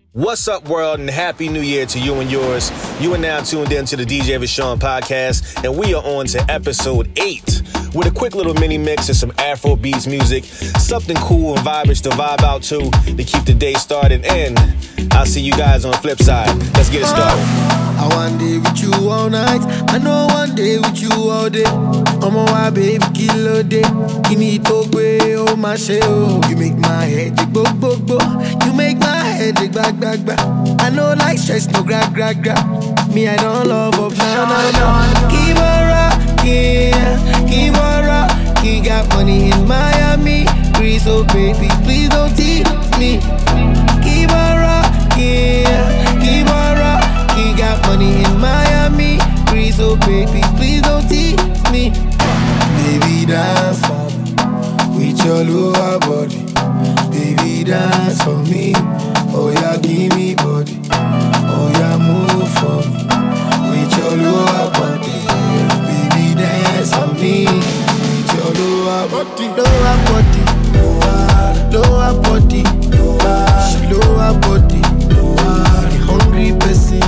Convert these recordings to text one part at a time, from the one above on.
What's up, world, and Happy New Year to you and yours. You are now tuned in to the DJ Rashawn podcast, and we are on to episode 8 with a quick little mini mix of some Afro beats music, something cool and vibrant to vibe out to keep the day started. And I'll see you guys on the flip side. Let's get it started. I one day with you all night, I know one day with you all day. I'm on my baby, kill a day. Kini to gwe, oh my shit, oh. You make my head dig bo bo bo. You make my head dig back back back. I know like stress, no gra gra gra. Me I don't love up, no no no. Keep on rocking, keep on rocking. Got money in Miami, please oh baby, please don't tease me. Keep on rocking, keep on rocking. Got money in Miami, please oh baby, please don't tease me. Baby dance for me with your lower body. Baby dance for me, oh yeah give me body. Oh yeah move for me with your lower body. Baby dance for me with your lower body. Lower body, lower body, lower body, hungry person.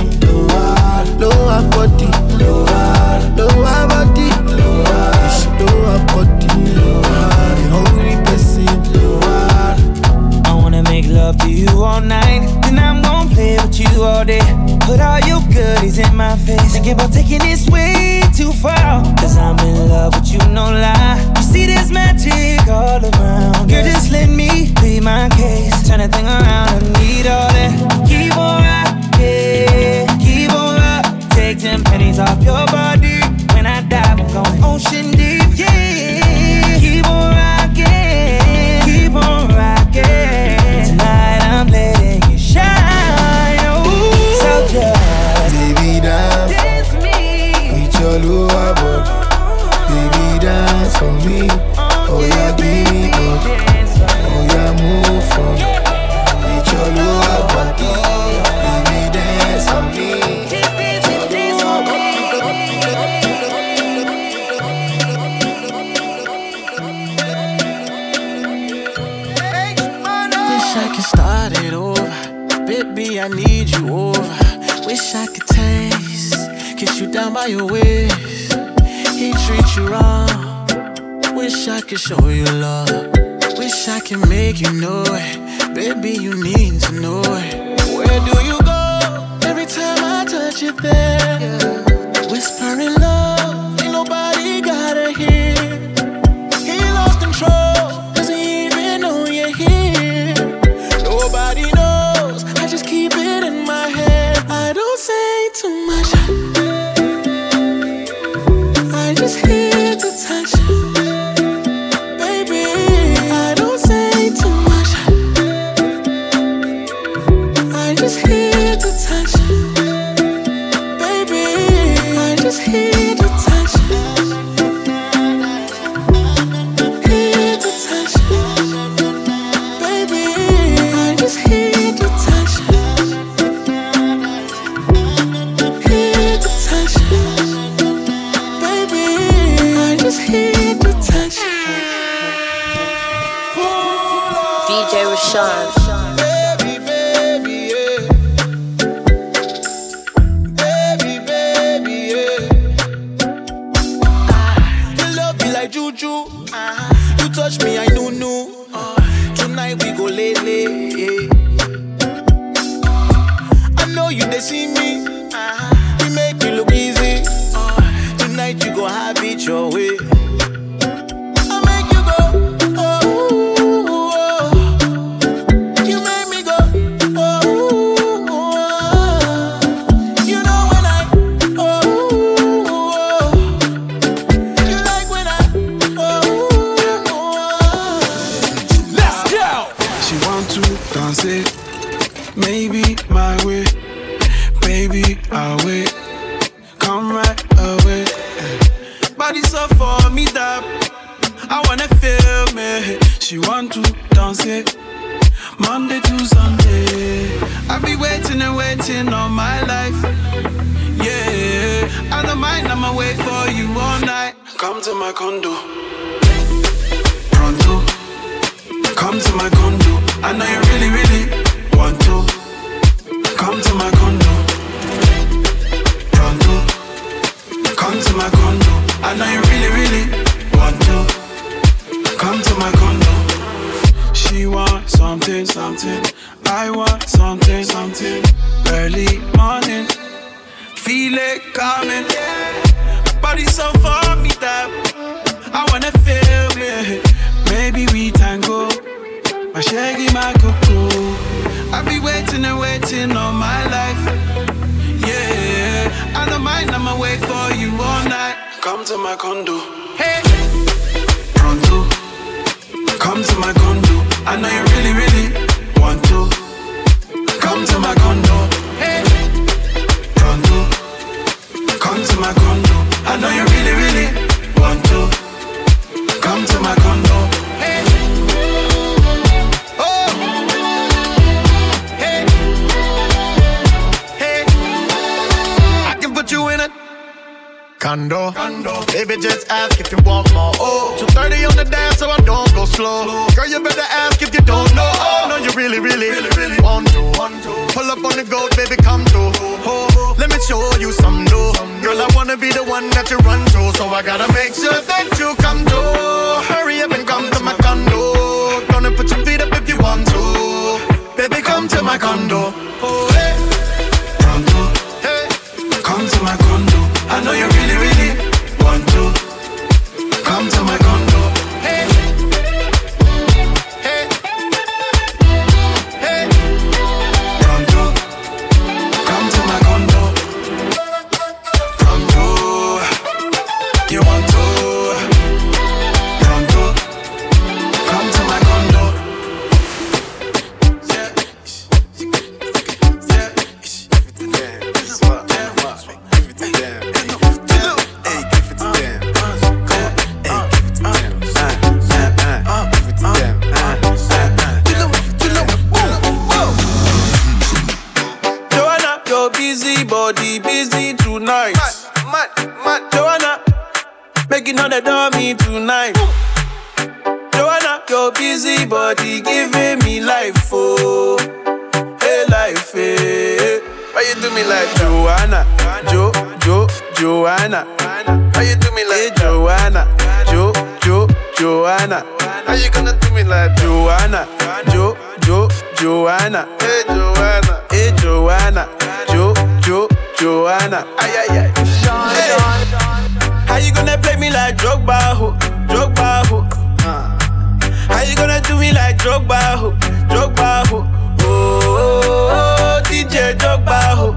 Lower body, lower body, lower body, hungry person. I wanna make love to you all night, then I'm gon' play with you all day. Put all your goodies in my face, thinking about taking this way too far. Cause I'm in love with you, no lie. You see this magic all around. Girl, just let me be my case. Turn that thing around, I need all that. Keep on rocking, keep on rocking. Take 10 pennies off your body. When I dive, I'm going ocean deep, yeah. Keep on rocking, keep on rocking. Tonight I'm letting you shine, oh. So just baby dance for me with your lower body. Baby dance for me, oh yeah give me body. Oh yeah move for me with your lower body. Baby dance for me. Wish I could start it over. Baby, I need you over. Wish I could taste, kiss you down by your waist. He treat you wrong. Wish I could show you love. Wish I could make you know it. Baby, you need to know it. Where do you go? Every time I touch you there. Whispering love, ain't nobody gotta hear. He lost control, doesn't even know you're here. Nobody knows, I just keep it in my head. I don't say too much, I just here to touch. Baby, I don't say too much, I just here to touch. Baby, I just here to touch. Here to touch. Baby, I just here to touch. Here to touch. Baby, I just here to touch. DJ Rashawn. Baby, baby, yeah. Baby, baby, yeah. Your love be like juju. You touch me, I know. Tonight we go late. I know you they see me. You make me look easy. Tonight you go have it your way. I make you go. Oh, you make me go. Oh, you know when I. Oh, you like when I. Let's go! She want to dance it, maybe my way. Baby, I'll wait. Come right away. Body so for me that I wanna feel me. She want to dance it, Monday to Sunday. I be waiting and waiting all my life. Yeah, I don't mind, I'ma wait for you all night. Come to my condo, pronto. Come to my condo. I know you really, really want to. come to my condo. Pronto, come to my condo. I know you really, really want to. Come to my condo. She wants something, something. I want something, something. Early morning, feel it coming. Body so for me that I wanna feel it. Maybe we tango, my shaggy, my cuckoo. I'll be waiting and waiting all my life. Yeah, I don't mind, I'ma wait for you all night. Come to my condo. Hey, pronto, come to my condo. I know you really, really want to. Come to my condo. Hey, pronto, come to my condo. I know you really, really want to. Come to my condo. Hey, oh, hey, hey. I can put you in a condo. Baby, just ask if you want more. Oh, 2:30 on the dance, so I don't go slow. Girl, you better ask if you don't know. Oh, no, you really, really, really want to. Pull up on the goat, baby, come through. Oh, let me show you some new. Girl, I wanna be the one that you run to, so I gotta make sure that you come through. Hurry up and come to my condo. Gonna put your feet up if you want to. Baby, come to my condo. Oh, hey, pronto, hey, come to my condo. I know you really, really want to. Come to my condo. Hey, hey, hey, pronto, come to my condo. Pronto, you want to. Pronto, come to my condo. Joanna, your busy body busy tonight. Mad. Joanna, making all the dummy tonight. Joanna, your busy body giving me life, oh, hey life, hey. Why you do me like Joanna? Joanna. Why you do me like hey, Joanna? Joanna. How you gonna do me like Joanna? Joanna. Hey Joanna. Joanna. Ay. Hey. How you gonna play me like Drogba, ho? How you gonna do me like Drogba, ho? Oh, DJ Drogba, ho.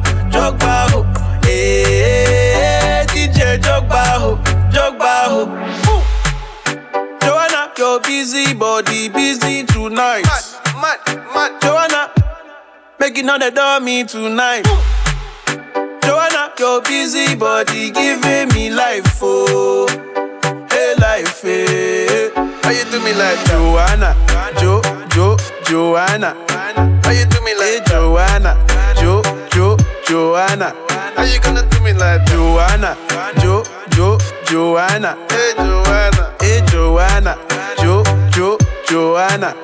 Hey, DJ Drogba, ho. Joanna, your busy body busy tonight. Mad. Joanna, making all the dummy tonight. Joanna, your busy body giving me life, oh, hey life, hey. How you do me like Joanna? Joanna. How you do me like hey, Joanna? Joanna. How you gonna do me like Joanna? Joanna. Hey Joanna. Joanna.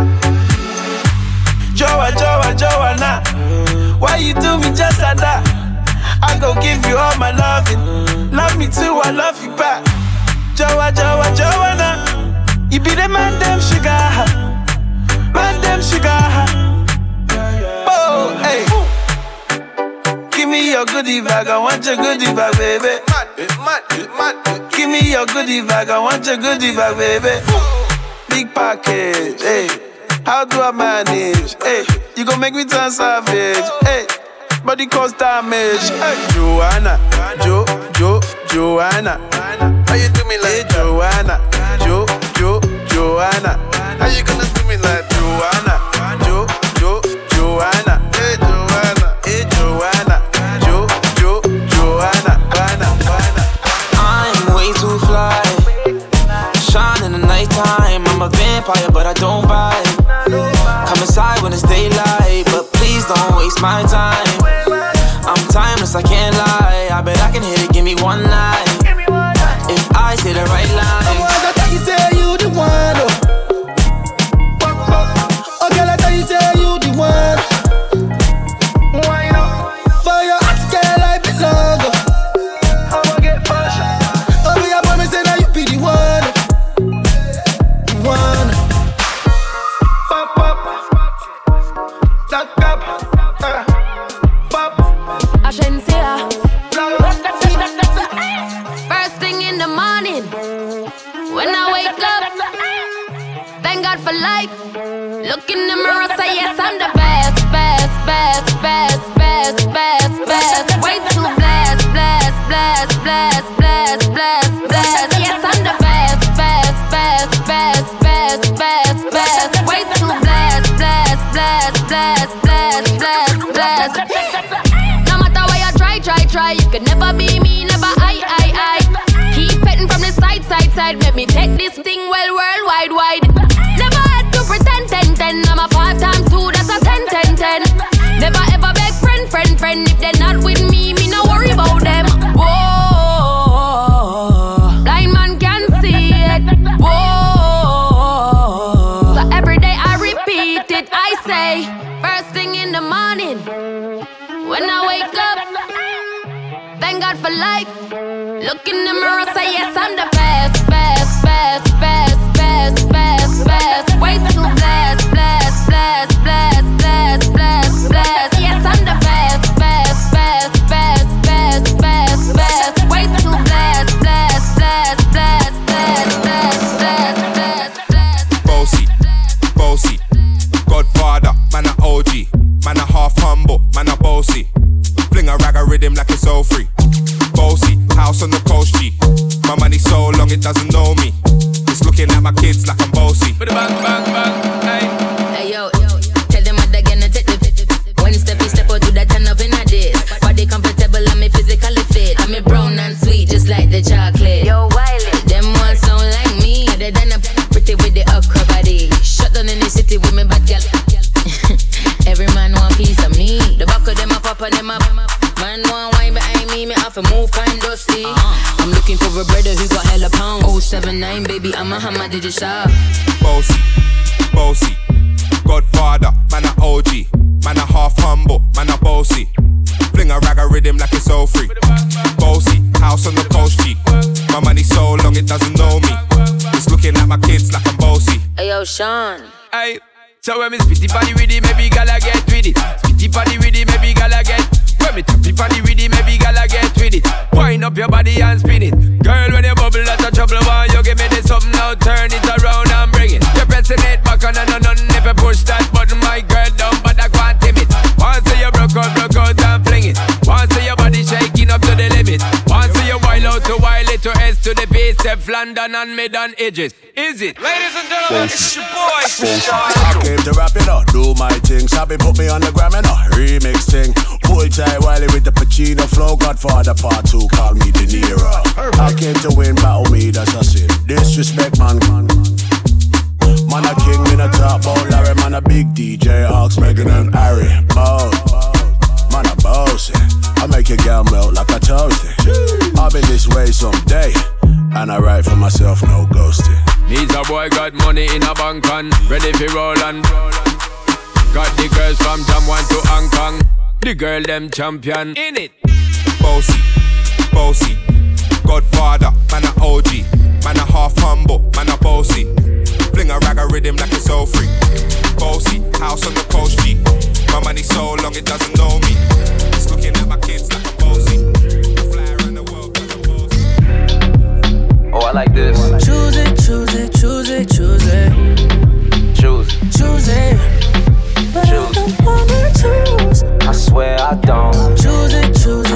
Joanna. Why you do me just like that? I gon' give you all my loving. Love me too, I love you back. Joanna. You be the man, damn sugar. Oh, hey. Give me your goodie bag, I want your goodie bag, baby. Mad. Give me your goodie bag, I want your goodie bag, baby. Big package, hey. How do I manage? Hey, you gon' make me turn savage. Hey, body cause damage. Hey, Joanna, Joanna. How you do me like Joanna? Joanna. How you gonna do me like Joanna? Joanna. Hey, Joanna. Joanna. I'm way too fly. Shine in the nighttime. I'm a vampire, but I don't bite. Come inside when it's daylight, but please don't waste my time. I'm timeless, I can't lie. I bet I can hit it, give me one night. If I say the right line. I thought you say you the one. Oh, girl, I thought you say you the one. Ashensia. First thing in the morning, when I wake up, thank God for life. Look in the mirror, say yes, I'm the best, best, best, best, best, best, best. Way too blessed, blessed, blessed, blessed, blessed, blessed, blessed. Yes, I'm the best, best, best, best, best, best, best. Way too blessed, blessed, blessed, blessed, blessed, blessed, blessed. No matter where you try, you can never be me, never I. Keep petting from the side, make me take this thing well worldwide, wide. Never had to pretend, 10. I'm a 5 times 2, that's a 10. Never ever beg friend. If they're not with me no worry about them. Whoa, blind man can see it. Whoa, so every day I repeat it. I say, first thing in the morning, when I wake up, thank God for life. Look in the mirror, say yes, I'm the best, best, best, best, best, best, best. Way too blessed, blessed, blessed, blessed, blessed, blessed, blessed. Yes, I'm the best, best, best, best, best, best, best. Way too blessed, blessed, blessed, blessed, blessed, blessed, blessed, blessed. Bossy, Godfather, man a OG, man a half humble, man a bossy. Fling a rag a rhythm like it's all free. Bossy, house on the coast G. My money so long it doesn't know me. It's looking at my kids like I'm bossy. Bang, hey. Hey yo, tell them what they're gonna take the when Steffi step out, do that turn up in a dish. Body comfortable, I'm physically fit. I'm brown and sweet, just like the chocolate. Yo, Wiley, them ones sound like me. They done up pretty with the okra body. Shut down in the city with me bad girl. Every man want piece of me. The back of them up, them up. Man want wine behind me have to move kind dusty. I'm looking for a brother who got hella pounds. 079, baby, I'm a hammer, did you shop? Bossy, Godfather, man a OG, man a half humble, man a bossy. Fling a rag a rhythm like it's all free. Bossy, house on the coast G. My money so long it doesn't know me. It's looking at my kids like I'm bossy. Hey yo, Sean. Hey, so when me spitty body with it, maybe gala get with it. Spitty body with it, maybe gala get. When me tappy body with it, maybe gala get with it. Wind up your body and spin it. Girl, when you bubble, that's a trouble. Why you give me this something now? Turn it around and bring it. You're pressing it back on and on. If you push that button, my girl down, but I can't tame it. Once you broke out and fling it. Once your body shaking up to the limit. Once you wild out to wild it to S to the base, Steph London and mid on edges. Is it? Ladies and gentlemen, it's your boy, Sean. I came to rap it up, do my thing. Sabi put me on the gram and a remix thing. Pull tight Wiley with the Pacino flow. Godfather part 2, call me De Niro. I came to win, battle me, that's a sin. Disrespect, man. Man a king in a top bowl, Larry. Man a big DJ, Hawks, Megan and Harry. Bow, man a bossy. I make your girl melt like a toasty. I'll be this way someday, and I write for myself, no ghosting. Needs a boy got money in a bank and ready for roll and got the girls from Jamwan to Hong Kong. The girl them champion in it. Bossy, Godfather, man a OG, man a half humble, man a bossy. Fling a rag a rhythm like it's all free. Bossy, house on the coast G. My money so long it doesn't know me. It's looking at my kids like I'm bossy. I fly around the world cause I'm bossy. Oh, I like this. Choose it. Choose it. But I don't wanna choose. I swear I don't. Choose it.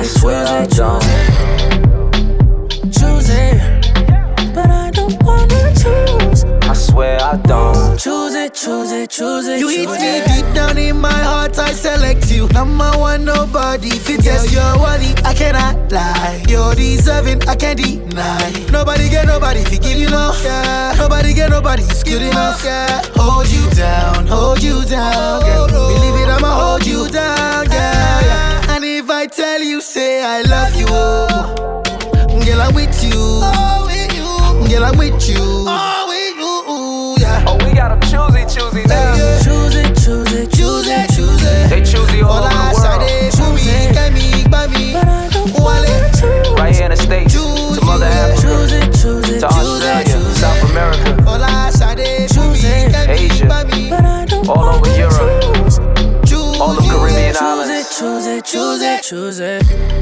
Choose it. But I don't wanna choose. I swear I don't. Choose it. You hit me deep down in my heart, I select you. Number one, nobody fit yes, you're worthy, I cannot lie. You're deserving, I can't deny. Nobody get nobody, forgive you enough, yeah. Nobody get nobody, it's good enough, yeah. Hold you down, girl. Believe it, I'ma hold you down, yeah. And if I tell you, say I love you, girl, I'm with you. Girl, I'm with you. Oh, we got them choosy now. Choose it. They choosy all over the world. Right here in the States, to Mother Africa, to Australia, South America, Asia, all over Europe, all of Islands. Choose it, choose it, choose it, choose it.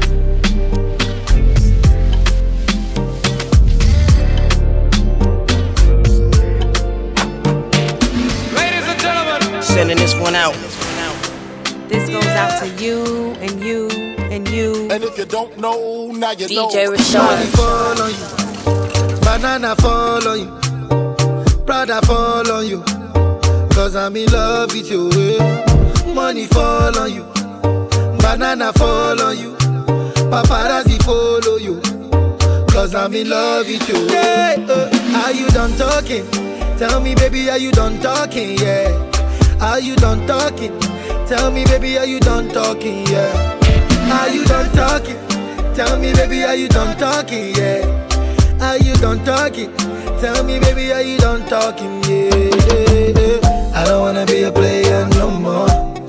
Ladies and gentlemen, sending this one out. This goes out to you and you and you. And if you don't know, now you know. DJ Rashawn. Money fall on you, banana fall on you, Prada fall on you, cause I'm in love with you. Money fall on you, banana fall on you, paparazzi follow you, cause I'm in love with you. Are you done talking? Tell me baby, are you done talking? Yeah. Are you done talking? Tell me baby, are you done talking? Yeah. Are you done talking? Tell me baby, are you done talking? Yeah. Are you done talking? Tell me baby, are you done talking? Yeah. I don't wanna be a player no more.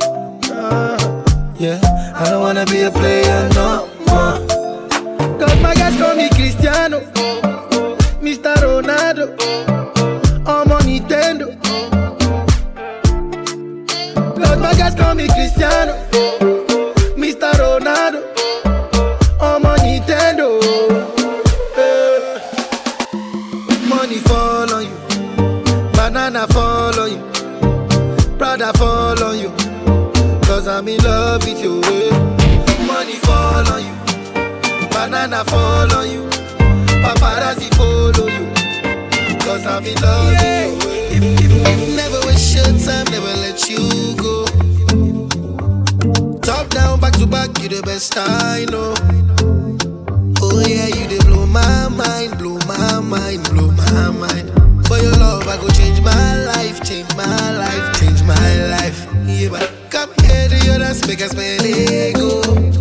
Yeah. I don't wanna be a player no more. Cause my guys call me Cristiano, Mr. Ronaldo, I'm on Nintendo. Cause my guys call me Cristiano, Mr. Ronaldo, I'm on Nintendo. Money fall on you, banana fall on you, Prada fall on you, cause I'm in love with you. Money fall on you, banana fall on you, paparazzi follow you, cause I'm in love with you. Never waste your time, never let you go. Top down, back to back, you the best I know. Oh yeah, you dey blow my mind, blow my mind, blow my mind. For your love, I go change my life, change my life, change my life. Yeah, but come here to your dance, make us spend ego.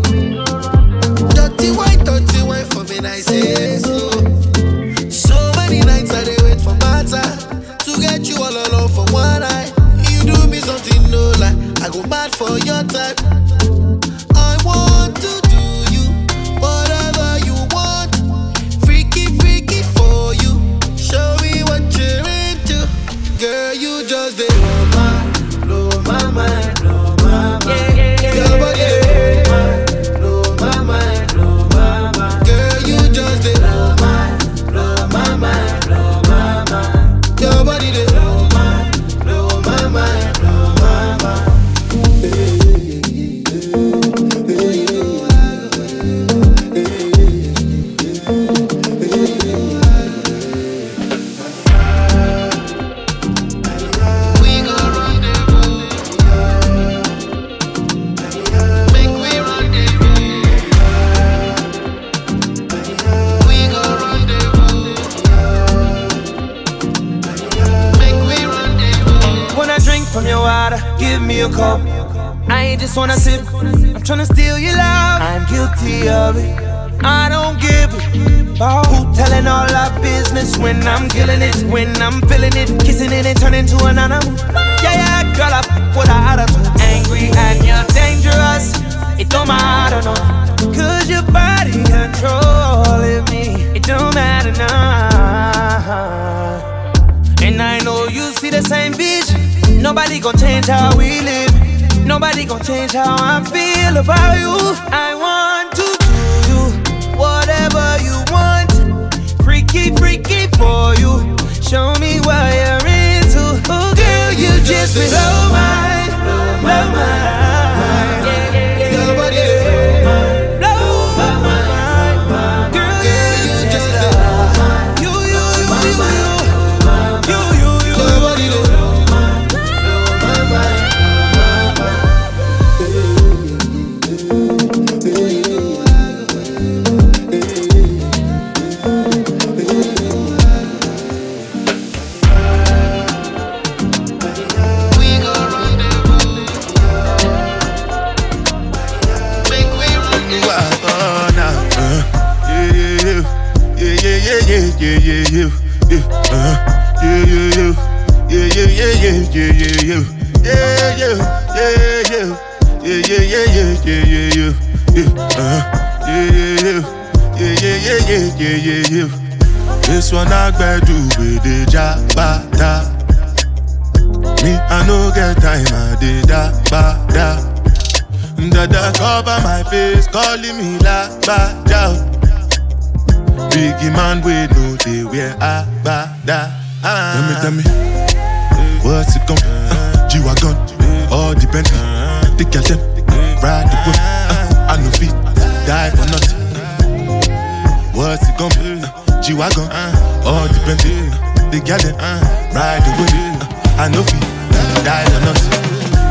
Dirty wine for me, I say so. So many nights I dey wait for my time to get you all alone for one night. You do me something no lie, I go mad for your type. I want to do you whatever you want, freaky freaky for you. Show me what you're into, girl. You just dey blow my mind, blow my mind. Your body blow my mind, blow my mind. Girl, you just dey blow my mind, blow my mind. Your body dey blow my mind, blow my mind. From your water, give me a cup. I ain't just wanna sip, I'm tryna steal your love. I'm guilty of it, I don't give it. Who telling all our business when I'm killing it, when I'm feeling it, kissing it and turning to an animal. Yeah, girl, I put her attitude. Angry and you're dangerous, it don't matter, no. Cause your body controlling me, it don't matter now. And I know you see the same vision. Nobody gon' change how we live. Nobody gon' change how I feel about you. I want to do you whatever you want, freaky freaky for you. Show me what you're into. Oh girl, you just blow my mind. Your body blow my mind. Girl, you just you. Your body blow my mind. This one I better do with the jabata. Me, I no get time, I did that, bada. Dada cover my face, calling me la ba down. Biggie man, we know they wear a ba da. Tell me, what's it gon' be? G-Wagon, all the Bentley, the girl them, ride the whip. I no fit, die for nothing. What's it gon' be? G-Wagon, all the Bentley, the girl them, ride the whip. I no fit, die for nothing.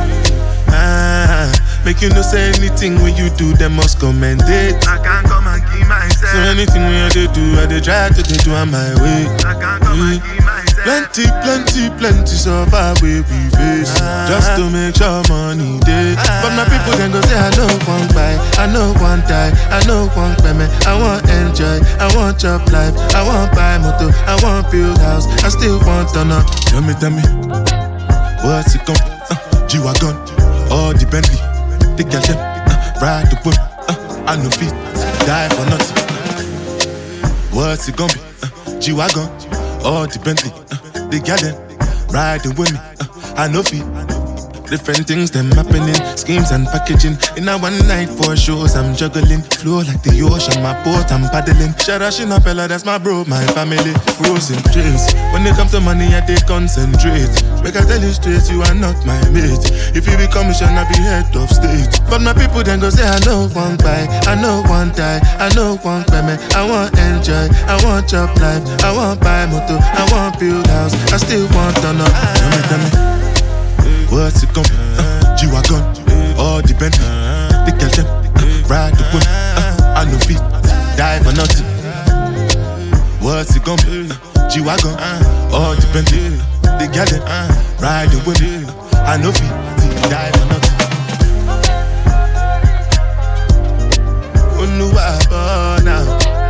Make you no say anything when you do, they must commend it. I can't come and keep myself. So anything when you do, I try to do on my way. I can't come and keep myself. Plenty so far we face. Just to make sure money day. But my people then go say I know one buy, I know one die, I know one payment. I want enjoy, I want job life, I want buy motor, I want build house, I still want to know. Tell me, what's it gon' be? G-Wagon, all the Bentley. The girl them, ride the whip, I no fit, die for nothing. What's it gon' be? G-Wagon, all the Bentley, the girl them, ride the whip, I no fit. Different things them happening, schemes and packaging. In a one night for shows I'm juggling. Flow like the ocean, my boat I'm paddling. Sharashi Napella, that's my bro, my family. Frozen dreams. When it comes to money, I they concentrate. Make I tell you straight, you are not my mate. If you become a I be head of state. But my people then go say I know one buy, I know one die, I know one payment. I want enjoy, I want job life, I want buy motor, I want build house, I still want to know. Tell me. What's it gon' be? G-Wagon, all the Bentley, the girl them, ride the whip. I no fit, die for nothing. What's it gon' be? G-Wagon, all the Bentley, the girl them, ride the whip. I no fit, die for nothing. Oh no, I now.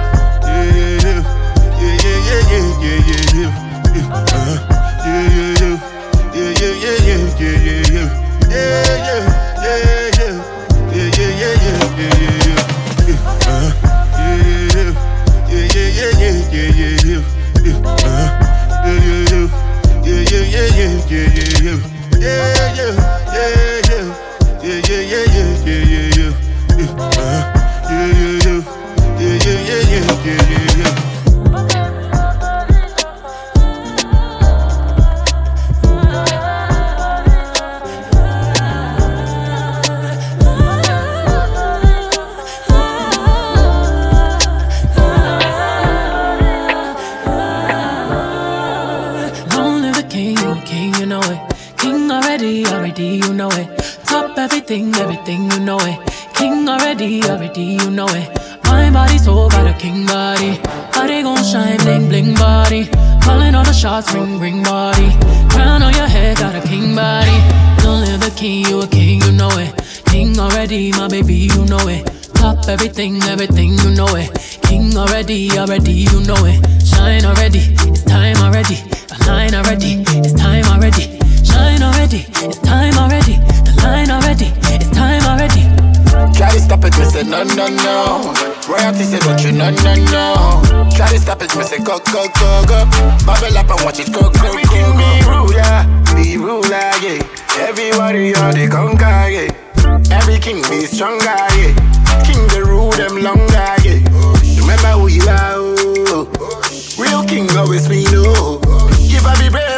Everything, you know it. King already, you know it. My body so got a king body. Body gon' shine, bling, bling body. Calling all the shots, ring, ring body. Crown on your head, got a king body. Don't live the king, you a king, you know it. King already, my baby, you know it. Top everything, you know it. King already, you know it. Shine already, it's time already. Align already, it's time already. Shine already, it's time already. The line already, it's time already. Try to stop it, me say no, no, no. Royalty say don't you, no, no, no. Try to stop it, me say go, go, go, go. Bubble up and watch it go, go, go, go. Be ruler, yeah. Everybody on the conquer, yeah. Every king be stronger, yeah. King the rule them longer, yeah. Remember who you are, oh. Real king always be no. Give up be brave,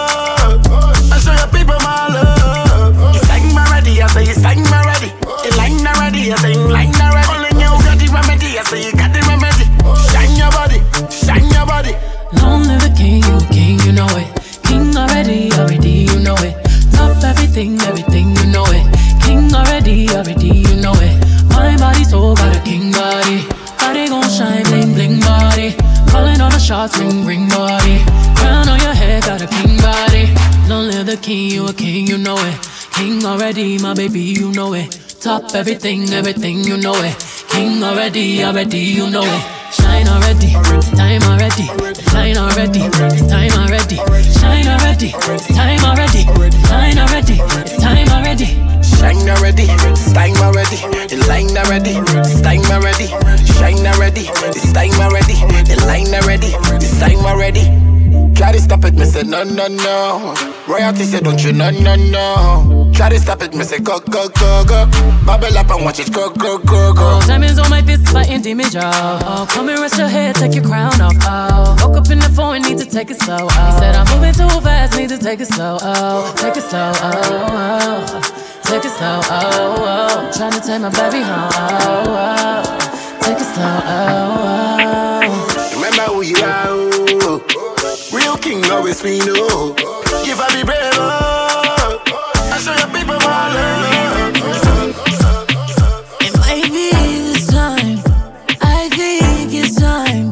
oh. And show your people my love. You sang my ready, I say you sang my ready. You line already, I say you line already. Only you got the remedy, I say you got the remedy. Shine your body, shine your body. Long live the king, you know it. King already, you know it. Top everything, you know it. King already, you know it. My body so got a king body. Body gon' shine, bling, bling body. Calling all the shots, ring, ring body. Crown on your head, got a king body. Long live the king, you know it. King already, my baby, you know it. Top everything, you know it. King already, you know it. Shine already, it's time already. Shine already, it's time already. Shine already, it's time already. Shine already, it's time already. Shine already, it's time already. The line already, it's time already. Shine already, it's time already. The line already, it's time already. Try to stop it, me say no, no, no. Royalty say don't you, no, no, no. Try to stop it, me say go, go, go, go. Bubble up and watch it go, go, go, go. Oh, diamonds on my fist, fighting demons, y'all. Oh, come and rest your head, take your crown off. Oh, woke up in the phone, need to take it slow. Oh, he said I'm moving too fast, need to take it slow. Oh, take it slow. Oh, take it slow. Oh, trying to take my baby home. Oh, take it slow. Oh, remember who you are. Oh. Real king always me know. If I be brave, oh, I show your people my love. It might be this time. I think it's time.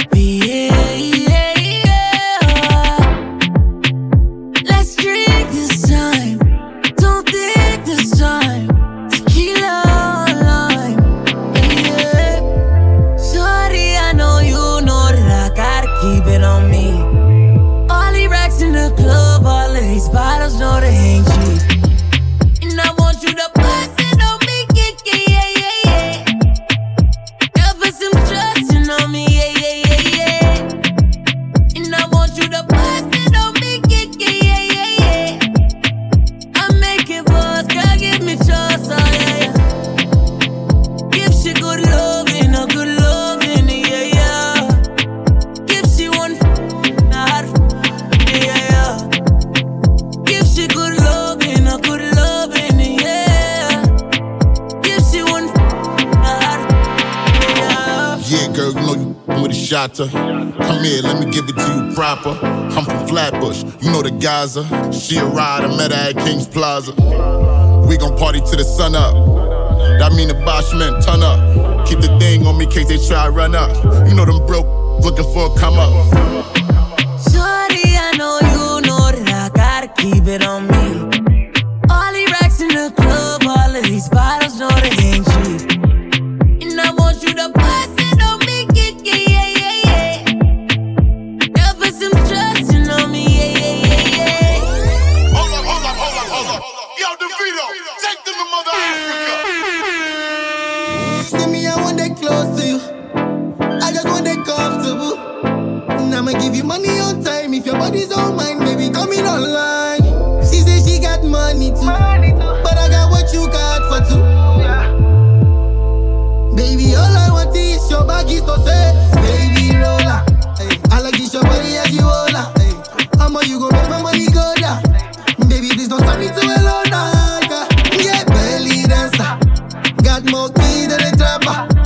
Let's drink this time. Don't think this time. Tequila lime. Yeah. Shorty, I know you know that I gotta keep it on me. All the racks in the club, all of these bottles know they ain't cheap. And I want you to bust it on me, yeah. Ever some trusting on me, yeah. And I want you to bust it on me, yeah. I make it buzz, girl, give me trust, oh yeah. Give she good loving, a good loving, yeah. Give she one not yeah. Give she good loving, a good loving, yeah. Give she one not yeah. Yeah, girl, you know you with a shotter. Come here, let me give it to you proper. I'm from Flatbush, you know the Gaza. She a rider, met her at King's Plaza. We gon' party till the sun up. That mean the Bosch men turn up. Keep the thing on me in case they try to run up. You know them broke looking for a come up. Shorty, I know you know that I gotta keep it on me. All the racks in the club, all of these bottles know they ain't cheap. And I want you to bust it on me, yeah. Ever some trusting on me, yeah. Hold up. Yo, DeVito, take them to Mother Africa. See me, I want that close to you. I just want that comfortable. And I'ma give you money on time. If your body's on mine, baby, come in online. She said she got money too, but I got what you got for two. Baby, all I want is your baggies to say, baby, roller. Hey, I like this your body as you hold her. Hey, how much you gon' make my money go down? Baby, please don't turn me to a loner. Yeah, belly dancer. Got more keys than a trapper.